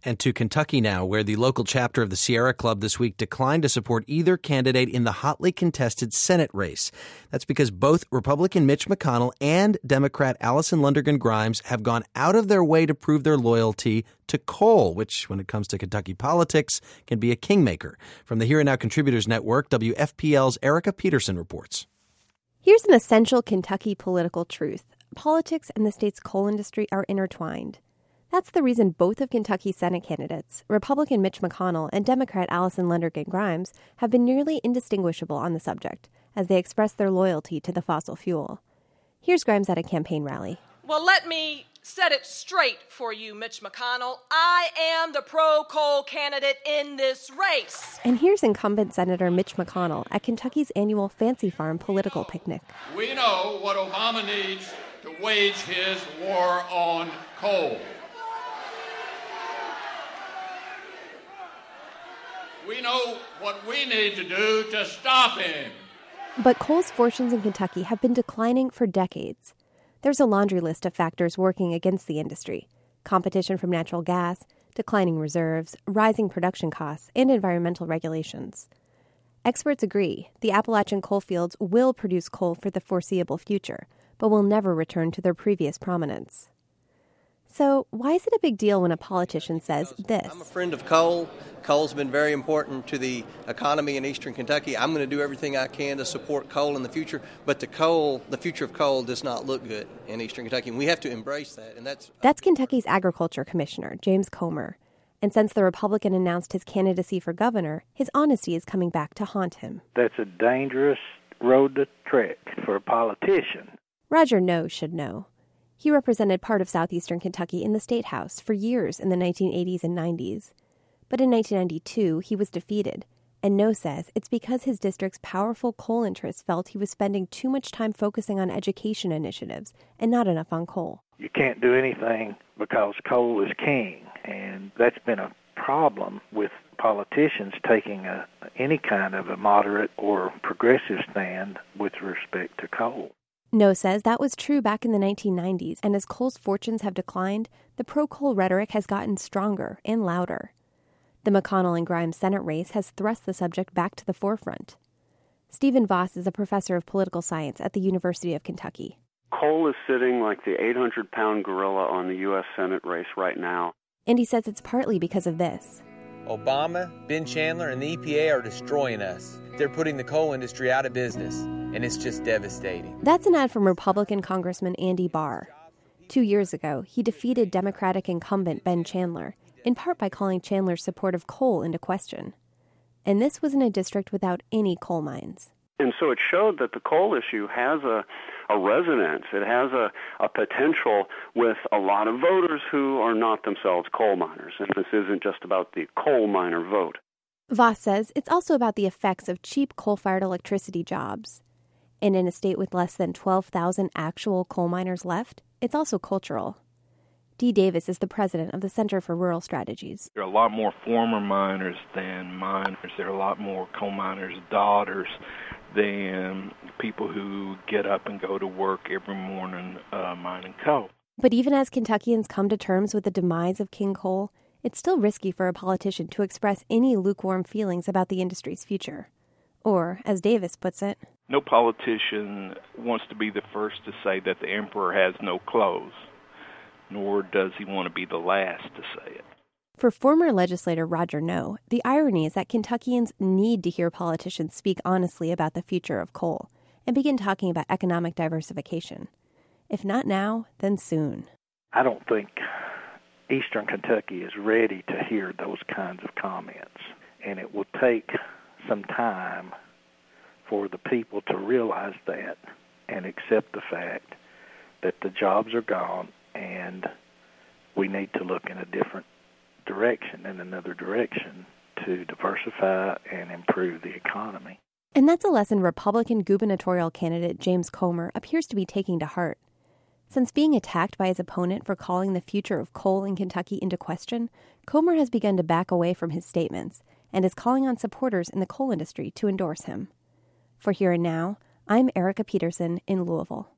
And to Kentucky now, where the local chapter of the Sierra Club this week declined to support either candidate in the hotly contested Senate race. That's because both Republican Mitch McConnell and Democrat Allison Lundergan Grimes have gone out of their way to prove their loyalty to coal, which, when it comes to Kentucky politics, can be a kingmaker. From the Here and Now Contributors Network, WFPL's Erica Peterson reports. Here's an essential Kentucky political truth. Politics and the state's coal industry are intertwined. That's the reason both of Kentucky's Senate candidates, Republican Mitch McConnell and Democrat Allison Lundergan Grimes, have been nearly indistinguishable on the subject as they express their loyalty to the fossil fuel. Here's Grimes at a campaign rally. Well, let me set it straight for you, Mitch McConnell. I am the pro-coal candidate in this race. And here's incumbent Senator Mitch McConnell at Kentucky's annual Fancy Farm political picnic. We know what Obama needs to wage his war on coal. We know what we need to do to stop him. But coal's fortunes in Kentucky have been declining for decades. There's a laundry list of factors working against the industry: competition from natural gas, declining reserves, rising production costs, and environmental regulations. Experts agree the Appalachian coal fields will produce coal for the foreseeable future, but will never return to their previous prominence. So why is it a big deal when a politician says this? I'm a friend of coal. Coal's been very important to the economy in eastern Kentucky. I'm going to do everything I can to support coal in the future, but the future of coal does not look good in eastern Kentucky, and we have to embrace that. And that's Kentucky's Agriculture Commissioner, James Comer. And since the Republican announced his candidacy for governor, his honesty is coming back to haunt him. That's a dangerous road to trek for a politician. Roger No should know. He represented part of southeastern Kentucky in the State House for years in the 1980s and 90s. But in 1992, he was defeated, and No says it's because his district's powerful coal interests felt he was spending too much time focusing on education initiatives and not enough on coal. You can't do anything because coal is king, and that's been a problem with politicians taking any kind of a moderate or progressive stand with respect to coal. No says that was true back in the 1990s, and as coal's fortunes have declined, the pro-coal rhetoric has gotten stronger and louder. The McConnell and Grimes Senate race has thrust the subject back to the forefront. Stephen Voss is a professor of political science at the University of Kentucky. Coal is sitting like the 800-pound gorilla on the U.S. Senate race right now. And he says it's partly because of this. Obama, Ben Chandler, and the EPA are destroying us. They're putting the coal industry out of business, and it's just devastating. That's an ad from Republican Congressman Andy Barr. 2 years ago, he defeated Democratic incumbent Ben Chandler, in part by calling Chandler's support of coal into question. And this was in a district without any coal mines. And so it showed that the coal issue has a resonance. It has a potential with a lot of voters who are not themselves coal miners. And this isn't just about the coal miner vote. Voss says it's also about the effects of cheap coal-fired electricity jobs. And in a state with less than 12,000 actual coal miners left, it's also cultural. Dee Davis is the president of the Center for Rural Strategies. There are a lot more former miners than miners. There are a lot more coal miners' daughters than people who get up and go to work every morning mining coal. But even as Kentuckians come to terms with the demise of King Coal, it's still risky for a politician to express any lukewarm feelings about the industry's future. Or, as Davis puts it, no politician wants to be the first to say that the emperor has no clothes, nor does he want to be the last to say it. For former legislator Roger No, the irony is that Kentuckians need to hear politicians speak honestly about the future of coal and begin talking about economic diversification. If not now, then soon. I don't think Eastern Kentucky is ready to hear those kinds of comments, and it will take some time for the people to realize that and accept the fact that the jobs are gone and we need to look in a different direction, in another direction, to diversify and improve the economy. And that's a lesson Republican gubernatorial candidate James Comer appears to be taking to heart. Since being attacked by his opponent for calling the future of coal in Kentucky into question, Comer has begun to back away from his statements and is calling on supporters in the coal industry to endorse him. For Here and Now, I'm Erica Peterson in Louisville.